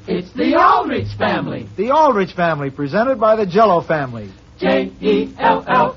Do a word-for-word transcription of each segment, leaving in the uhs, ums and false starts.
It's the Aldrich family. The Aldrich family, presented by the Jell-O family. J E L L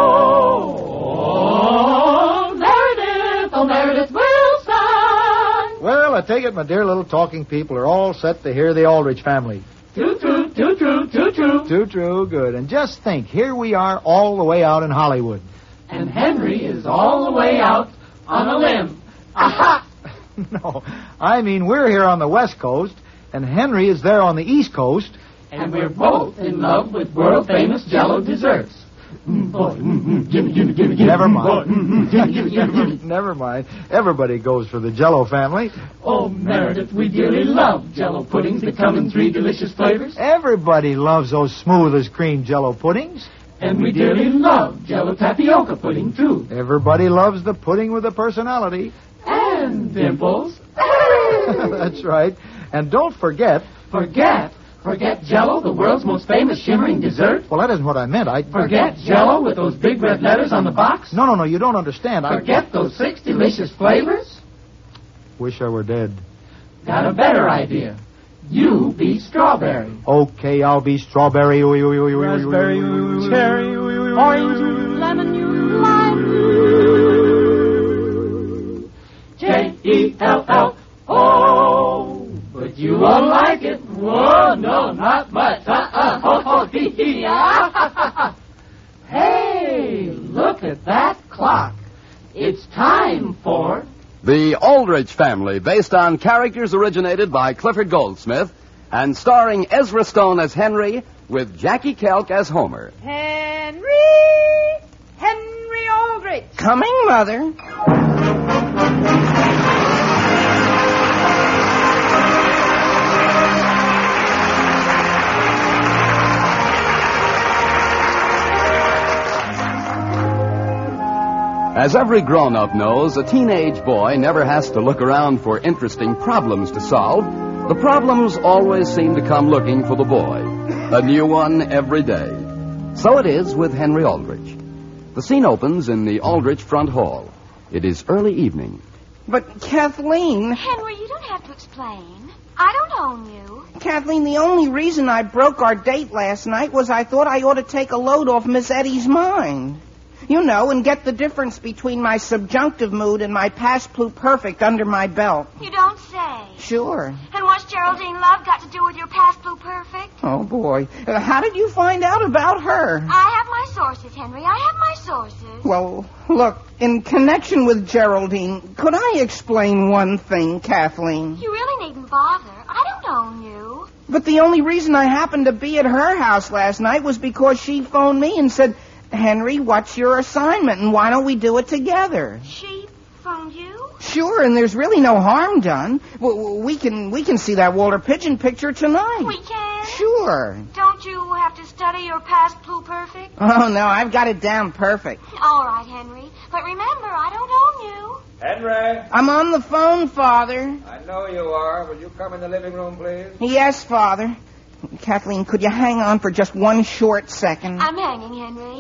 O. Meredith, oh, Meredith Wilson. Well, I take it my dear little talking people are all set to hear the Aldrich family. Too true, too true, too true. Too true, good. And just think, here we are all the way out in Hollywood. And Henry is all the way out on a limb. Aha! No, I mean we're here on the West Coast, and Henry is there on the East Coast. And we're both in love with world-famous Jell-O desserts. Mm, boy, mm, mm, gimme, gimme, gimme, gimme. Never mind. Boy, mm, mm, gimme, gimme, gimme, gimme. Never mind. Everybody goes for the Jell-O family. Oh, Meredith, we dearly love Jell-O puddings that come in three delicious flavors. Everybody loves those smooth as cream Jell-O puddings. And we dearly love Jell-O tapioca pudding, too. Everybody loves the pudding with a personality. And dimples. That's right. And don't forget... Forget? Forget Jell-O, the world's most famous shimmering dessert? Well, that isn't what I meant. I... Forget Jell-O with those big red letters on the box? No, no, no, you don't understand. Forget I... those six delicious flavors? Wish I were dead. Got a better idea. You be strawberry. Okay, I'll be strawberry. Raspberry, cherry, orange, lemon, lime. J E L L O. But you won't like it. Whoa, no, not much. Uh-uh. Ho, ho, hee, hee. Ah. Hey, look at that clock. It's time for... The Aldrich family, based on characters originated by Clifford Goldsmith and starring Ezra Stone as Henry with Jackie Kelk as Homer. Henry! Henry Aldrich! Coming, Mother. As every grown-up knows, a teenage boy never has to look around for interesting problems to solve. The problems always seem to come looking for the boy. A new one every day. So it is with Henry Aldrich. The scene opens in the Aldrich front hall. It is early evening. But, Kathleen... Henry, you don't have to explain. I don't own you. Kathleen, the only reason I broke our date last night was I thought I ought to take a load off Miss Eddie's mind. You know, and get the difference between my subjunctive mood and my past pluperfect under my belt. You don't say. Sure. And what's Geraldine Love got to do with your past pluperfect? Oh, boy. Uh, how did you find out about her? I have my sources, Henry. I have my sources. Well, look, in connection with Geraldine, could I explain one thing, Kathleen? You really needn't bother. I don't own you. But the only reason I happened to be at her house last night was because she phoned me and said... Henry, what's your assignment, and why don't we do it together? She phoned you? Sure, and there's really no harm done. We can we can see that Walter Pigeon picture tonight. We can? Sure. Don't you have to study your past pluperfect? Oh, no, I've got it down perfect. All right, Henry. But remember, I don't own you. Henry! I'm on the phone, Father. I know you are. Will you come in the living room, please? Yes, Father. Kathleen, could you hang on for just one short second? I'm hanging, Henry.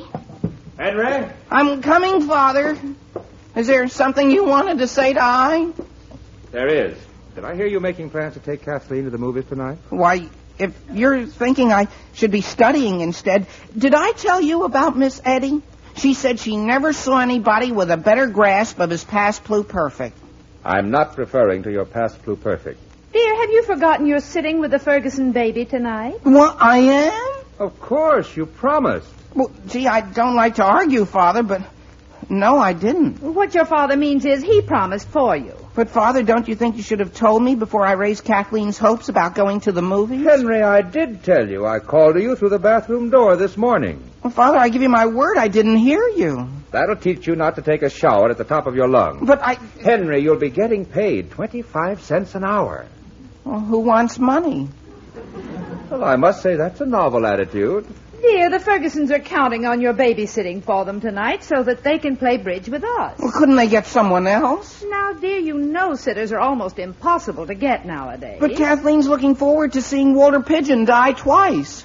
Henry? I'm coming, Father. Is there something you wanted to say to I? There is. Did I hear you making plans to take Kathleen to the movies tonight? Why, if you're thinking I should be studying instead, did I tell you about Miss Eddie? She said she never saw anybody with a better grasp of his past pluperfect. I'm not referring to your past pluperfect. Dear, have you forgotten you're sitting with the Ferguson baby tonight? What, I am? Of course, you promised. Well, gee, I don't like to argue, Father, but no, I didn't. What your father means is he promised for you. But, Father, don't you think you should have told me before I raised Kathleen's hopes about going to the movies? Henry, I did tell you. I called to you through the bathroom door this morning. Well, Father, I give you my word I didn't hear you. That'll teach you not to take a shower at the top of your lungs. But I... Henry, you'll be getting paid twenty-five cents an hour. Well, who wants money? Well, I must say that's a novel attitude. Dear, the Fergusons are counting on your babysitting for them tonight so that they can play bridge with us. Well, couldn't they get someone else? Now, dear, you know sitters are almost impossible to get nowadays. But Kathleen's looking forward to seeing Walter Pigeon die twice.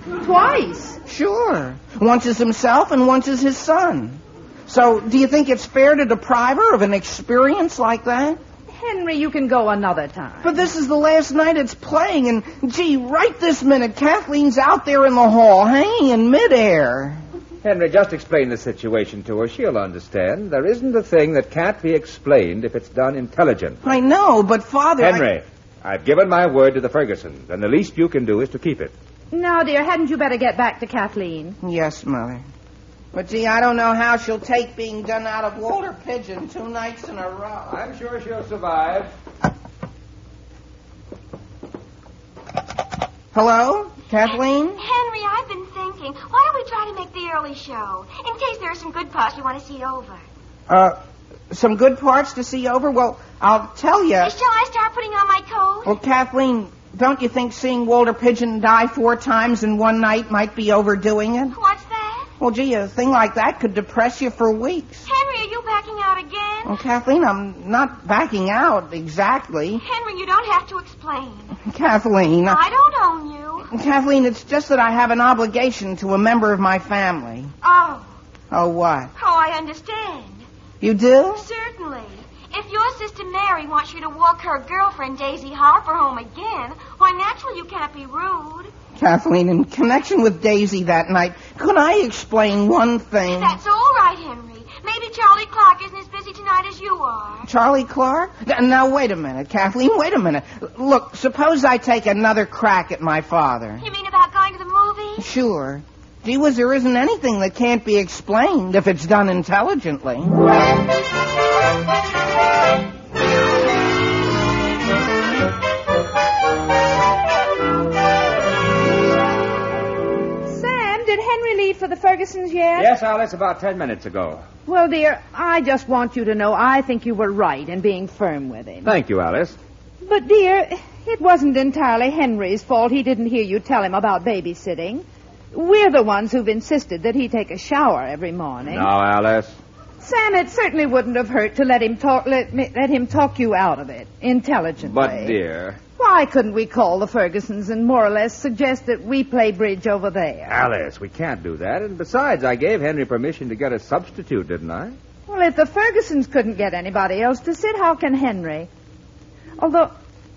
Twice? Sure. Once as himself and once as his son. So, do you think it's fair to deprive her of an experience like that? Henry, you can go another time. But this is the last night it's playing, and, gee, right this minute, Kathleen's out there in the hall, hanging in midair. Henry, just explain the situation to her. She'll understand. There isn't a thing that can't be explained if it's done intelligent. I know, but Father... Henry, I... I've given my word to the Fergusons, and the least you can do is to keep it. Now, dear, hadn't you better get back to Kathleen? Yes, Mother. But, gee, I don't know how she'll take being done out of Walter Pigeon two nights in a row. I'm sure she'll survive. Hello? Kathleen? Henry, I've been thinking, why don't we try to make the early show? In case there are some good parts you want to see over. Uh, some good parts to see over? Well, I'll tell you. Shall I start putting on my coat? Well, Kathleen, don't you think seeing Walter Pigeon die four times in one night might be overdoing it? What's that? Well, gee, a thing like that could depress you for weeks. Henry, are you backing out again? Well, Kathleen, I'm not backing out exactly. Henry, you don't have to explain. Kathleen. I don't own you. Kathleen, it's just that I have an obligation to a member of my family. Oh. Oh, what? Oh, I understand. You do? Certainly. If your sister Mary wants you to walk her girlfriend Daisy Harper home again, why, naturally you can't be rude. Kathleen, in connection with Daisy that night, could I explain one thing? That's all right, Henry. Maybe Charlie Clark isn't as busy tonight as you are. Charlie Clark? Now, wait a minute, Kathleen, wait a minute. Look, suppose I take another crack at my father. You mean about going to the movies? Sure. Gee whiz, there isn't anything that can't be explained if it's done intelligently. For the Fergusons yet? Yes, Alice, about ten minutes ago. Well, dear, I just want you to know I think you were right in being firm with him. Thank you, Alice. But, dear, it wasn't entirely Henry's fault he didn't hear you tell him about babysitting. We're the ones who've insisted that he take a shower every morning. No, Alice. Sam, it certainly wouldn't have hurt to let him talk let, me, let him talk you out of it intelligently. But, dear... Why couldn't we call the Fergusons and more or less suggest that we play bridge over there? Alice, we can't do that. And besides, I gave Henry permission to get a substitute, didn't I? Well, if the Fergusons couldn't get anybody else to sit, how can Henry? Although,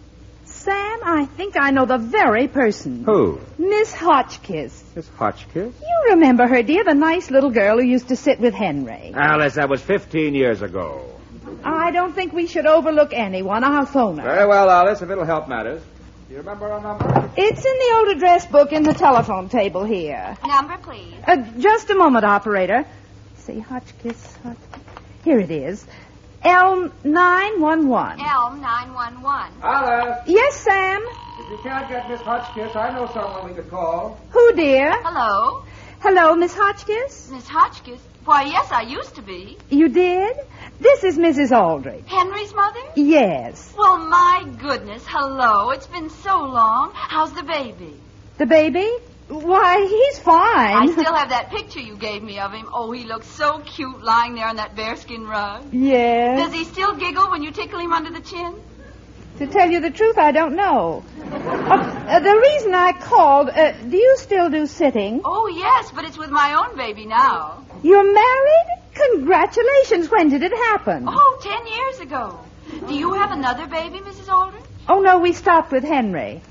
Sam, I think I know the very person. Who? Miss Hotchkiss. Miss Hotchkiss? You remember her, dear, the nice little girl who used to sit with Henry. Alice, that was fifteen years ago. I don't think we should overlook anyone. I'll phone her. Very well, Alice, if it'll help matters. Do you remember our number? It's in the old address book in the telephone table here. Number, please. Uh, just a moment, operator. See, Hotchkiss, Hotchkiss. Here it is. Elm nine one one. Elm nine one one. Alice! Yes, Sam? If you can't get Miss Hotchkiss, I know someone we could call. Who, dear? Hello? Hello, Miss Hotchkiss? Miss Hotchkiss? Why, yes, I used to be. You did? This is Missus Aldrich. Henry's mother? Yes. Well, my goodness, hello. It's been so long. How's the baby? The baby? Why, he's fine. I still have that picture you gave me of him. Oh, he looks so cute lying there on that bearskin rug. Yes. Does he still giggle when you tickle him under the chin? To tell you the truth, I don't know. Uh, uh, the reason I called, uh, do you still do sitting? Oh, yes, but it's with my own baby now. You're married? Congratulations. When did it happen? Oh, ten years ago. Do you have another baby, Missus Aldrich? Oh, no, we stopped with Henry.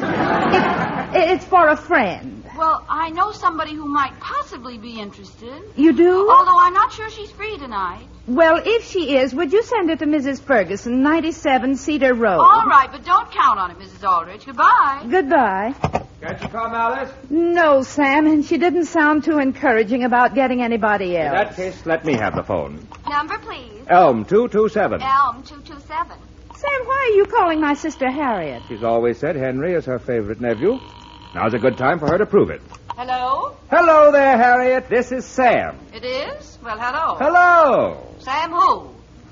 It, it's for a friend. Well, I know somebody who might possibly be interested. You do? Although I'm not sure she's free tonight. Well, if she is, would you send it to Missus Ferguson, ninety-seven Cedar Road? All right, but don't count on it, Missus Aldrich. Goodbye. Goodbye. Can't you come, Alice? No, Sam, and she didn't sound too encouraging about getting anybody else. In that case, let me have the phone. Number, please. Elm two two seven. Elm two two seven. Sam, why are you calling my sister Harriet? She's always said Henry is her favorite nephew. Now's a good time for her to prove it. Hello? Hello there, Harriet. This is Sam. It is? Well, hello. Hello. Sam who?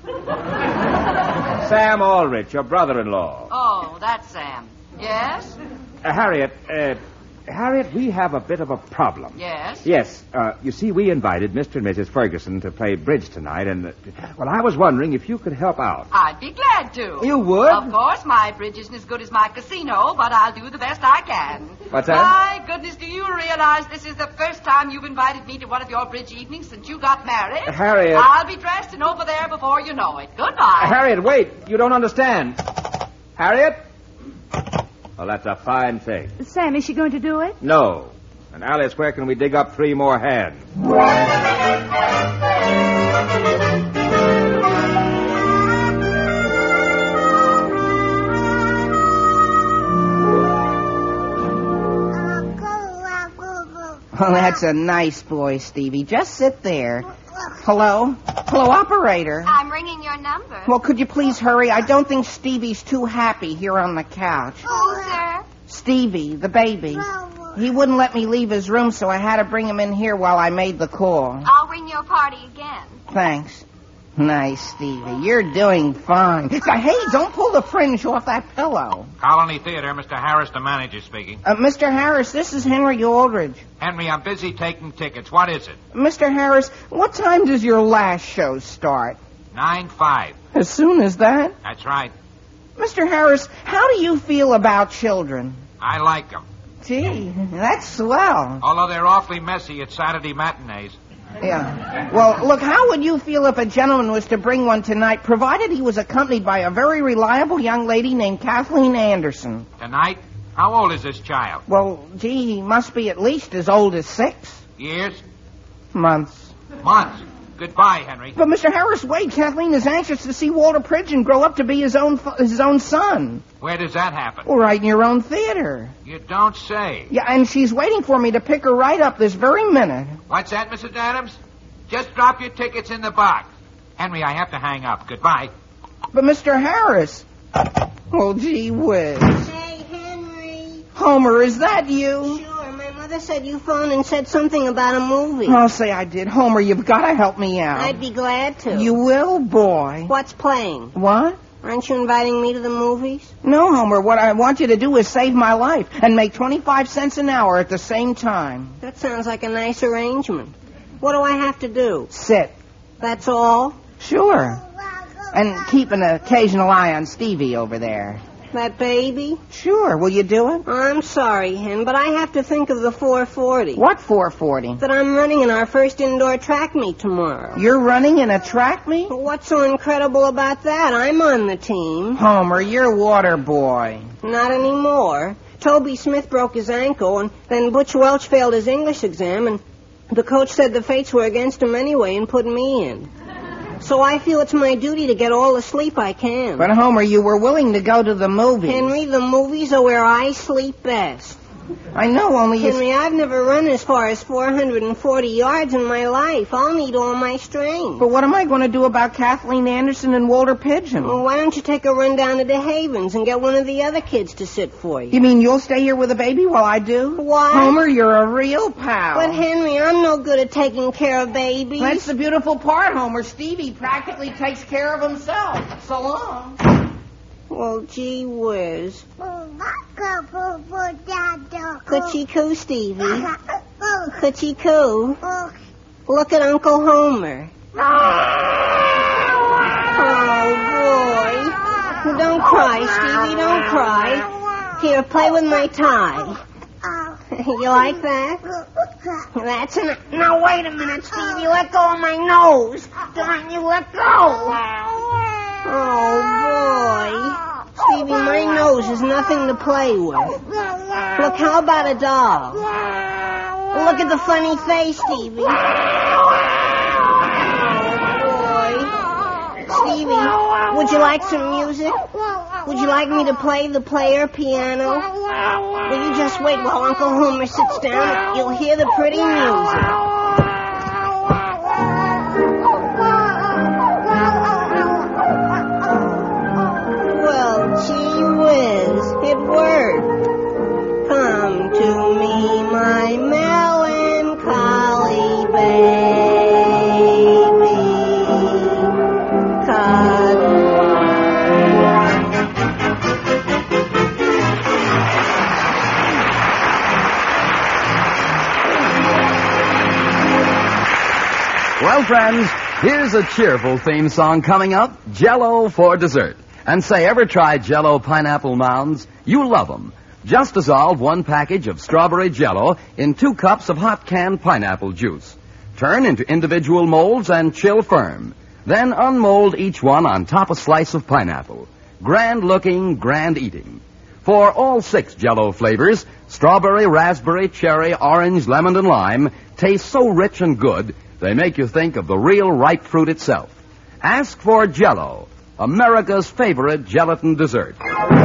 Sam Aldrich, your brother-in-law. Oh, that's Sam. Yes? Uh, Harriet, uh, Harriet, we have a bit of a problem. Yes? Yes. Uh, you see, we invited Mister and Missus Ferguson to play bridge tonight, and, uh, well, I was wondering if you could help out. I'd be glad to. You would? Of course, my bridge isn't as good as my casino, but I'll do the best I can. What's that? My goodness, do you realize this is the first time you've invited me to one of your bridge evenings since you got married? Harriet. I'll be dressed and over there before you know it. Goodbye. Harriet, wait. You don't understand. Harriet? Well, that's a fine thing. Sam, is she going to do it? No. And Alice, where can we dig up three more hands? Oh, that's a nice boy, Stevie. Just sit there. Hello? Hello, operator. I'm ringing your number. Well, could you please hurry? I don't think Stevie's too happy here on the couch. Who, sir? Stevie, the baby. He wouldn't let me leave his room, so I had to bring him in here while I made the call. I'll ring your party again. Thanks. Nice, Stevie. You're doing fine. Hey, don't pull the fringe off that pillow. Colony Theater, Mister Harris, the manager speaking. Uh, Mister Harris, this is Henry Aldridge. Henry, I'm busy taking tickets. What is it? Mister Harris, what time does your last show start? Nine five. As soon as that? That's right. Mister Harris, how do you feel about children? I like them. Gee, that's swell. Although they're awfully messy at Saturday matinees. Yeah. Well, look, how would you feel if a gentleman was to bring one tonight, provided he was accompanied by a very reliable young lady named Kathleen Anderson? Tonight? How old is this child? Well, gee, he must be at least as old as six. Years? Months. Months. Goodbye, Henry. But, Mister Harris, wait. Kathleen is anxious to see Walter Pridgeon grow up to be his own his own son. Where does that happen? Well, right in your own theater. You don't say. Yeah, and she's waiting for me to pick her right up this very minute. What's that, Missus Adams? Just drop your tickets in the box. Henry, I have to hang up. Goodbye. But, Mister Harris... Well, gee whiz. Hey, Henry. Homer, is that you? Sure. My mother said you phoned and said something about a movie. I'll say I did. Homer, you've got to help me out. I'd be glad to. You will, boy. What's playing? What? Aren't you inviting me to the movies? No, Homer. What I want you to do is save my life and make twenty-five cents an hour at the same time. That sounds like a nice arrangement. What do I have to do? Sit. That's all? Sure. And keep an occasional eye on Stevie over there. That baby? Sure. Will you do it? I'm sorry, Hen, but I have to think of the four forty. What four forty? That I'm running in our first indoor track meet tomorrow. You're running in a track meet? What's so incredible about that? I'm on the team. Homer, you're water boy. Not anymore. Toby Smith broke his ankle, and then Butch Welch failed his English exam, and the coach said the fates were against him anyway and put me in. So I feel it's my duty to get all the sleep I can. But, Homer, you were willing to go to the movies. Henry, the movies are where I sleep best. I know, only you... Henry, I've never run as far as four hundred forty yards in my life. I'll need all my strength. But what am I going to do about Kathleen Anderson and Walter Pidgeon? Well, why don't you take a run down to the Havens and get one of the other kids to sit for you? You mean you'll stay here with the baby while I do? What? Homer, you're a real pal. But, Henry, I'm no good at taking care of babies. That's the beautiful part, Homer. Stevie practically takes care of himself. So long. Well, gee whiz. Coochie coo, Stevie. Coochie coo. Look at Uncle Homer. Oh, boy. Don't cry, Stevie. Don't cry. Here, play with my tie. You like that? That's enough. Now, wait a minute, Stevie. Let go of my nose. Darn you, let go. Oh, boy. Stevie, my nose is nothing to play with. Look, how about a doll? Look at the funny face, Stevie. Oh, boy. Stevie, would you like some music? Would you like me to play the player piano? Will you just wait while Uncle Homer sits down? You'll hear the pretty music. Gee whiz, it worked. Come to me, my melancholy baby. Cuddle. Well, friends, here's a cheerful theme song coming up, Jell-O for dessert. And say, ever tried Jell-O pineapple mounds? You love them. Just dissolve one package of strawberry Jell-O in two cups of hot canned pineapple juice. Turn into individual molds and chill firm. Then unmold each one on top a slice of pineapple. Grand looking, grand eating. For all six Jell-O flavors, strawberry, raspberry, cherry, orange, lemon, and lime taste so rich and good, they make you think of the real ripe fruit itself. Ask for Jell-O, America's favorite gelatin dessert.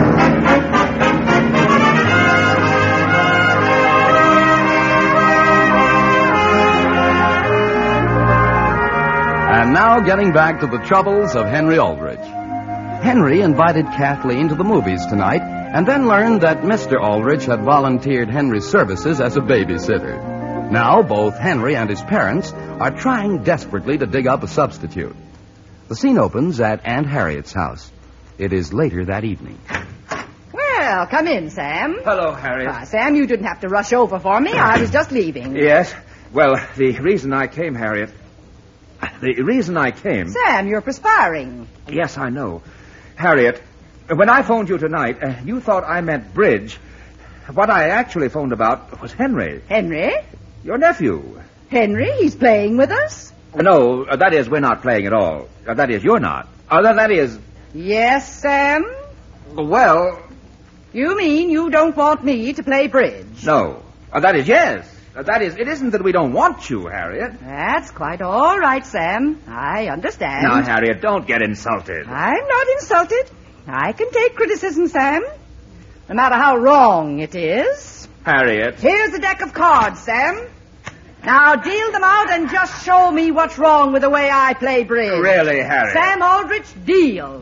And now getting back to the troubles of Henry Aldrich. Henry invited Kathleen to the movies tonight and then learned that Mister Aldrich had volunteered Henry's services as a babysitter. Now both Henry and his parents are trying desperately to dig up a substitute. The scene opens at Aunt Harriet's house. It is later that evening. Well, come in, Sam. Hello, Harriet. Ah, Sam, you didn't have to rush over for me. I was just leaving. Yes? Well, the reason I came, Harriet... The reason I came... Sam, you're perspiring. Yes, I know. Harriet, when I phoned you tonight, uh, you thought I meant bridge. What I actually phoned about was Henry. Henry? Your nephew. Henry? He's playing with us? No, uh, that is, we're not playing at all. Uh, that is, you're not. Uh, that, that is... Yes, Sam? Well... You mean you don't want me to play bridge? No. Uh, that is, yes. Uh, that is, it isn't that we don't want you, Harriet. That's quite all right, Sam. I understand. Now, Harriet, don't get insulted. I'm not insulted. I can take criticism, Sam. No matter how wrong it is. Harriet. Here's a deck of cards, Sam. Now deal them out and just show me what's wrong with the way I play bridge. Really, Harriet? Sam Aldrich, deal.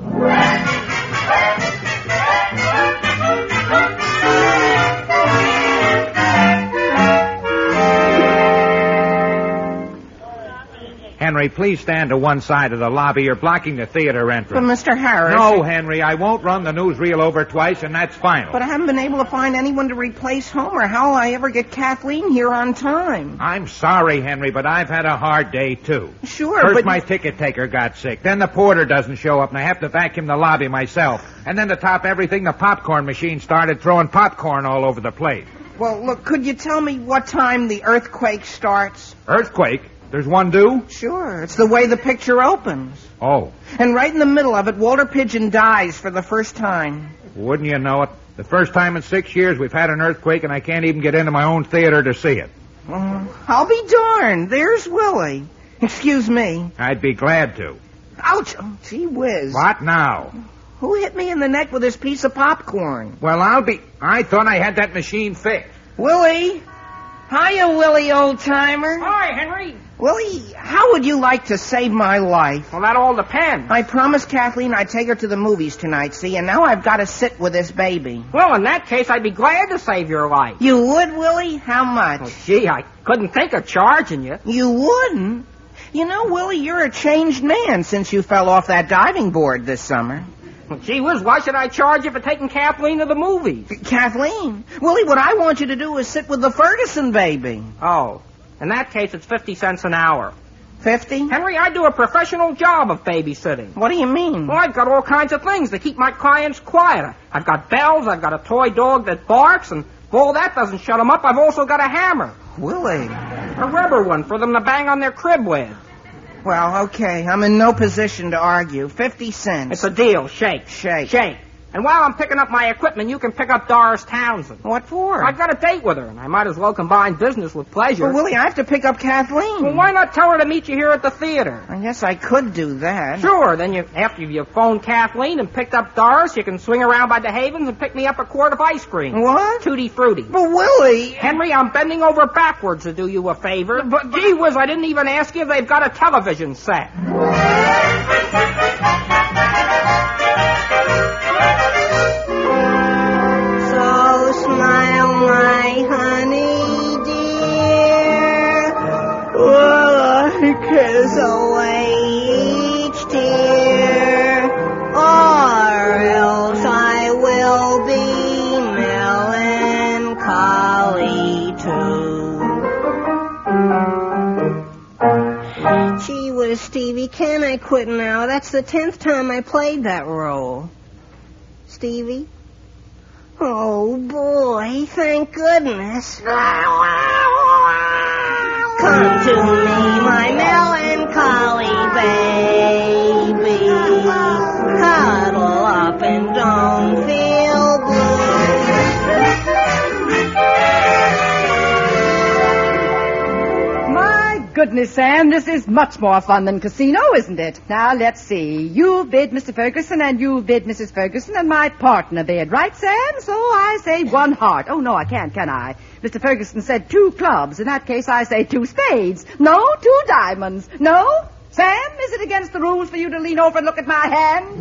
Henry, please stand to one side of the lobby. You're blocking the theater entrance. But, Mister Harris... No, Henry, I won't run the newsreel over twice, and that's final. But I haven't been able to find anyone to replace Homer. How will I ever get Kathleen here on time? I'm sorry, Henry, but I've had a hard day, too. Sure, First, but... my ticket taker got sick. Then the porter doesn't show up, and I have to vacuum the lobby myself. And then to top everything, the popcorn machine started throwing popcorn all over the place. Well, look, could you tell me what time the earthquake starts? Earthquake? There's one due? Sure. It's the way the picture opens. Oh. And right in the middle of it, Walter Pigeon dies for the first time. Wouldn't you know it? The first time in six years we've had an earthquake, and I can't even get into my own theater to see it. Uh, I'll be darned. There's Willie. Excuse me. I'd be glad to. Ouch. Oh, gee whiz. What now? Who hit me in the neck with this piece of popcorn? Well, I'll be... I thought I had that machine fixed. Willie. Hiya, Willie, old-timer. Hi, Henry. Willie, how would you like to save my life? Well, that all depends. I promised Kathleen I'd take her to the movies tonight, see, and now I've got to sit with this baby. Well, in that case, I'd be glad to save your life. You would, Willie? How much? Oh, gee, I couldn't think of charging you. You wouldn't? You know, Willie, you're a changed man since you fell off that diving board this summer. Well, gee whiz, why should I charge you for taking Kathleen to the movies? Kathleen? Willie, what I want you to do is sit with the Ferguson baby. Oh, in that case, it's fifty cents an hour. Fifty? Henry, I do a professional job of babysitting. What do you mean? Well, I've got all kinds of things to keep my clients quiet. I've got bells, I've got a toy dog that barks, and if all that doesn't shut them up, I've also got a hammer. Willie. A rubber one for them to bang on their crib with. Well, okay, I'm in no position to argue. Fifty cents. It's a deal. Shake. Shake. Shake. And while I'm picking up my equipment, you can pick up Doris Townsend. What for? I've got a date with her, and I might as well combine business with pleasure. Well, Willie, I have to pick up Kathleen. Well, why not tell her to meet you here at the theater? I guess I could do that. Sure. Then you, after you've phoned Kathleen and picked up Doris, you can swing around by the Havens and pick me up a quart of ice cream. What? Tutti Frutti. But, Willie... Henry, I'm bending over backwards to do you a favor. But, gee whiz, I didn't even ask you if they've got a television set. Smile, my honey dear, while I kiss away each tear, or else I will be melancholy too. Gee Stevie, can I quit now? That's the tenth time I played that role. Stevie? Oh, boy, thank goodness. Come to me, my melancholy baby. Cuddle up and don't feel blue. Goodness, Sam, this is much more fun than casino, isn't it? Now, let's see. You bid Mister Ferguson, and you bid Missus Ferguson, and my partner bid, right, Sam? So I say one heart. Oh, no, I can't, can I? Mister Ferguson said two clubs. In that case, I say two spades. No, two diamonds. No? Sam, is it against the rules for you to lean over and look at my hand?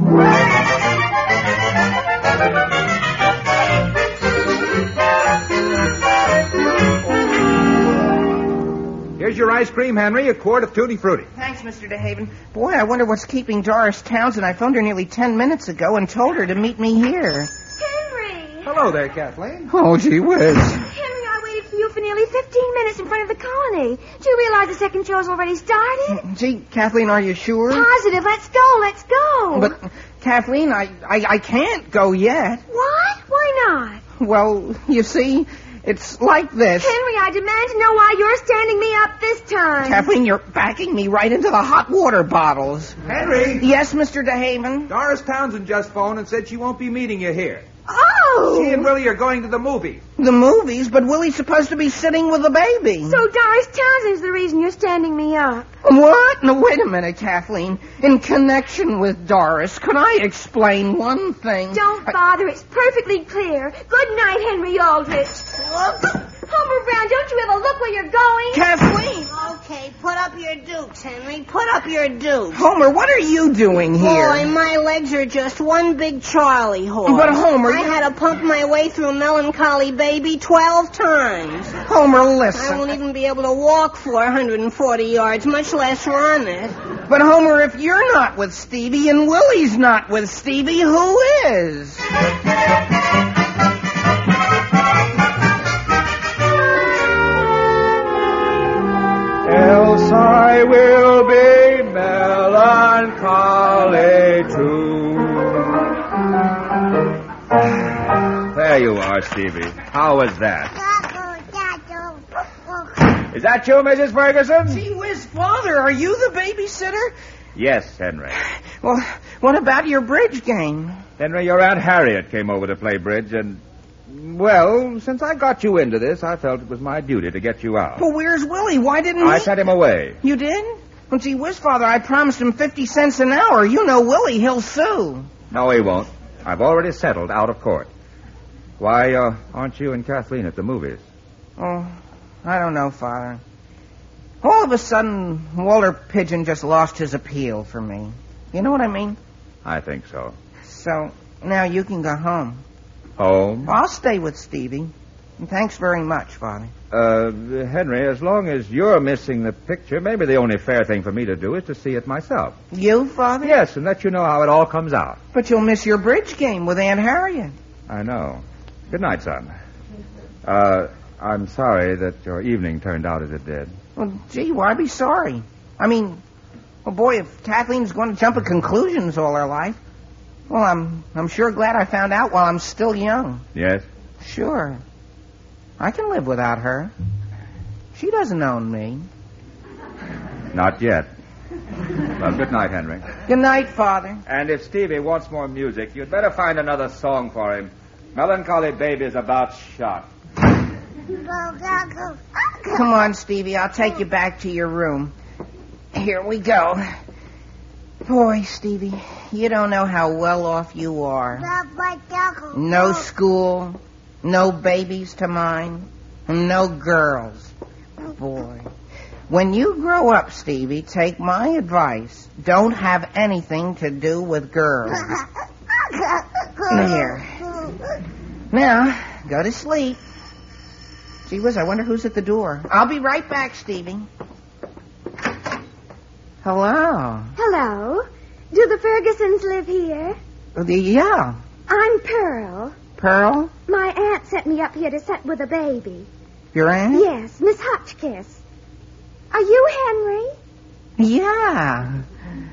Here's your ice cream, Henry, a quart of Tutti Frutti. Thanks, Mister DeHaven. Boy, I wonder what's keeping Doris Townsend. I phoned her nearly ten minutes ago and told her to meet me here. Henry! Hello there, Kathleen. Oh, gee whiz. Henry, I waited for you for nearly fifteen minutes in front of the colony. Do you realize the second show's already started? Gee, Kathleen, are you sure? Positive. Let's go, let's go. But, Kathleen, I, I, I can't go yet. What? Why not? Well, you see, it's like this. Henry, I demand to know why you're standing me up this time. Kathleen, you're backing me right into the hot water bottles. Henry! Yes, Mister DeHaven? Doris Townsend just phoned and said she won't be meeting you here. Oh! She and Willie are going to the movies. The movies? But Willie's supposed to be sitting with the baby. So Doris Townsend's the reason you're standing me up. What? No, wait a minute, Kathleen. In connection with Doris, could I explain one thing? Don't bother. I... It's perfectly clear. Good night, Henry Aldrich. Homer Brown, don't you ever look where you're going? Kathleen! Okay, put up your dukes, Henry. Put up your dukes. Homer, what are you doing here? Boy, my legs are just one big Charlie horse. But, Homer... I you... had to pump my way through Melancholy Baby twelve times. Homer, listen. I won't even be able to walk four hundred forty yards, much less run it. But, Homer, if you're not with Stevie and Willie's not with Stevie, who is? Else I will be melancholy too. There you are, Stevie. How was that? Is that you, Missus Ferguson? Gee whiz, Father, are you the babysitter? Yes, Henry. Well, what about your bridge game? Henry, your Aunt Harriet came over to play bridge, and, well, since I got you into this, I felt it was my duty to get you out. Well, where's Willie? Why didn't I he... sent him away. You did? Well, gee whiz, Father, I promised him fifty cents an hour. You know Willie, he'll sue. No, he won't. I've already settled out of court. Why, uh, aren't you and Kathleen at the movies? Oh, I don't know, Father. All of a sudden, Walter Pigeon just lost his appeal for me. You know what I mean? I think so. So, now you can go home. Home? I'll stay with Stevie. And thanks very much, Father. Uh, Henry, as long as you're missing the picture, maybe the only fair thing for me to do is to see it myself. You, Father? Yes, and let you know how it all comes out. But you'll miss your bridge game with Aunt Harriet. I know. Good night, son. Uh, I'm sorry that your evening turned out as it did. Well, gee, why be sorry? I mean, well, boy, if Kathleen's going to jump at conclusions all her life, well, I'm I'm sure glad I found out while I'm still young. Yes? Sure. I can live without her. She doesn't own me. Not yet. Well, good night, Henry. Good night, Father. And if Stevie wants more music, you'd better find another song for him. Melancholy Baby's about shot. Come on, Stevie. I'll take you back to your room. Here we go. Boy, Stevie, you don't know how well off you are. No school, no babies to mind, and no girls. Boy. When you grow up, Stevie, take my advice. Don't have anything to do with girls. There. Now, go to sleep. Gee whiz, I wonder who's at the door. I'll be right back, Stevie. Hello. Hello. Do the Fergusons live here? Uh, yeah. I'm Pearl. Pearl? My aunt sent me up here to sit with a baby. Your aunt? Yes, Miss Hotchkiss. Are you Henry? Yeah.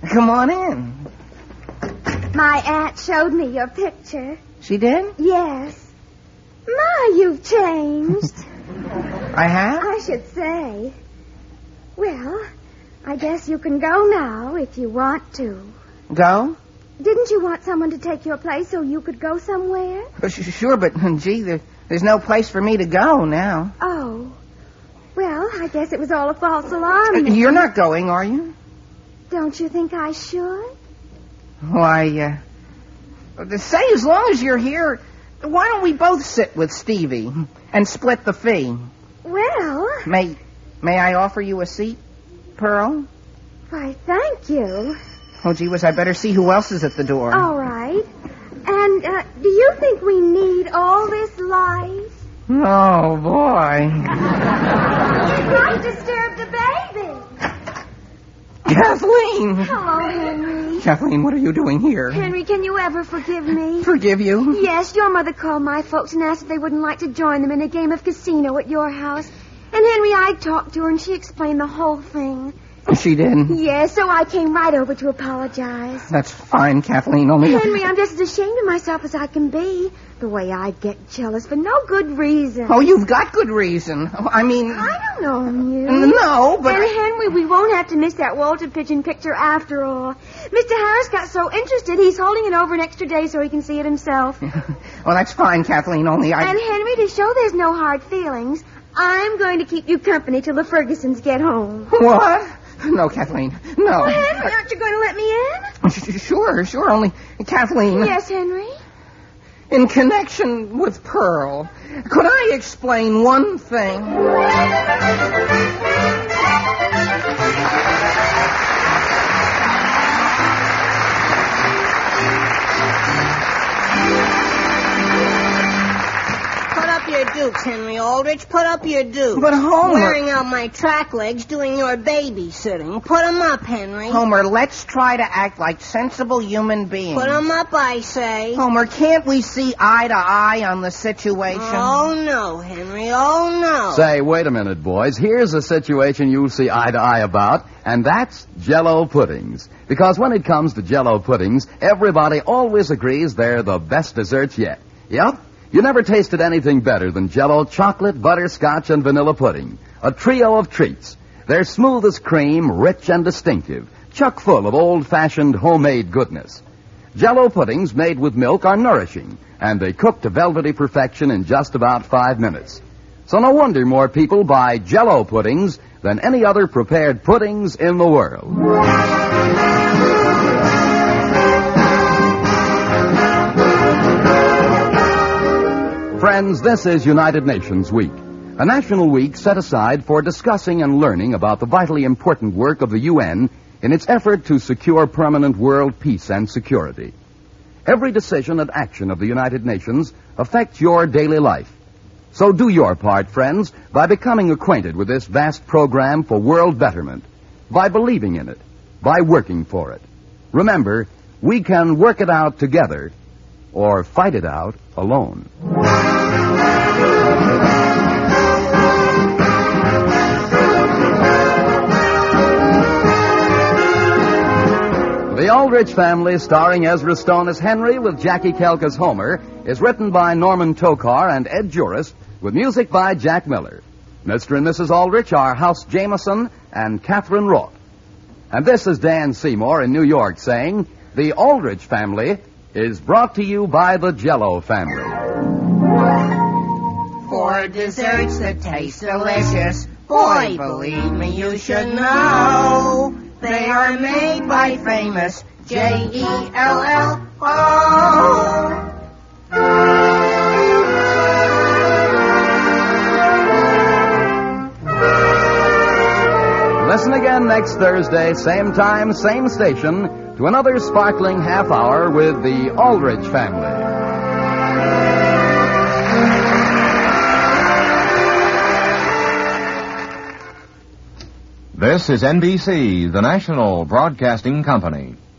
Come on in. My aunt showed me your picture. She did? Yes. My, you've changed. I have? I should say. Well, I guess you can go now if you want to. Go? Didn't you want someone to take your place so you could go somewhere? Uh, Sure, but, gee, there, there's no place for me to go now. Oh. Well, I guess it was all a false alarm. Uh, You're not going, are you? Don't you think I should? Why, uh, to say as long as you're here, why don't we both sit with Stevie and split the fee? Well... May, may I offer you a seat, Pearl? Why, thank you. Oh, gee whiz, I better see who else is at the door. All right. And, uh, do you think we need all this light? Oh, boy. It might disturb the baby. Kathleen! Hello, Henry. Kathleen, what are you doing here? Henry, can you ever forgive me? Forgive you? Yes, your mother called my folks and asked if they wouldn't like to join them in a game of casino at your house. And, Henry, I talked to her, and she explained the whole thing. She did? Yes, so I came right over to apologize. That's fine, Kathleen, only... Henry, I'm just as ashamed of myself as I can be. The way I get jealous for no good reason. Oh, you've got good reason. I mean... I don't know you. No, but... And, Henry, we won't have to miss that Walter Pigeon picture after all. Mister Harris got so interested, he's holding it over an extra day so he can see it himself. Well, that's fine, Kathleen, only I... And, Henry, to show there's no hard feelings, I'm going to keep you company till the Fergusons get home. What? No, Kathleen, no. Well, Henry, aren't you going to let me in? Sure, sure, only... Kathleen... Yes, Henry? In connection with Pearl, could I explain one thing? Put up your dukes, Henry Aldrich. Put up your dukes. But, Homer... Wearing out my track legs doing your babysitting. Put 'em up, Henry. Homer, let's try to act like sensible human beings. Put 'em up, I say. Homer, can't we see eye to eye on the situation? Oh, no, Henry. Oh, no. Say, wait a minute, boys. Here's a situation you'll see eye to eye about, and that's Jell-O puddings. Because when it comes to Jell-O puddings, everybody always agrees they're the best desserts yet. Yep. You never tasted anything better than Jell-O chocolate, butterscotch, and vanilla pudding. A trio of treats. They're smooth as cream, rich and distinctive, chock full of old-fashioned homemade goodness. Jell-O puddings made with milk are nourishing, and they cook to velvety perfection in just about five minutes. So no wonder more people buy Jell-O puddings than any other prepared puddings in the world. Friends, this is United Nations Week, a national week set aside for discussing and learning about the vitally important work of the U N in its effort to secure permanent world peace and security. Every decision and action of the United Nations affects your daily life. So do your part, friends, by becoming acquainted with this vast program for world betterment, by believing in it, by working for it. Remember, we can work it out together or fight it out alone. The Aldrich Family, starring Ezra Stone as Henry with Jackie Kelk as Homer, is written by Norman Tokar and Ed Juris, with music by Jack Miller. Mister and Missus Aldrich are House Jameson and Catherine Roth. And this is Dan Seymour in New York saying, The Aldrich Family is brought to you by the Jell-O family. For desserts that taste delicious, boy, believe me, you should know. They are made by famous J E L L O. Listen again next Thursday, same time, same station, to another sparkling half hour with the Aldrich Family. This is N B C, the national broadcasting company.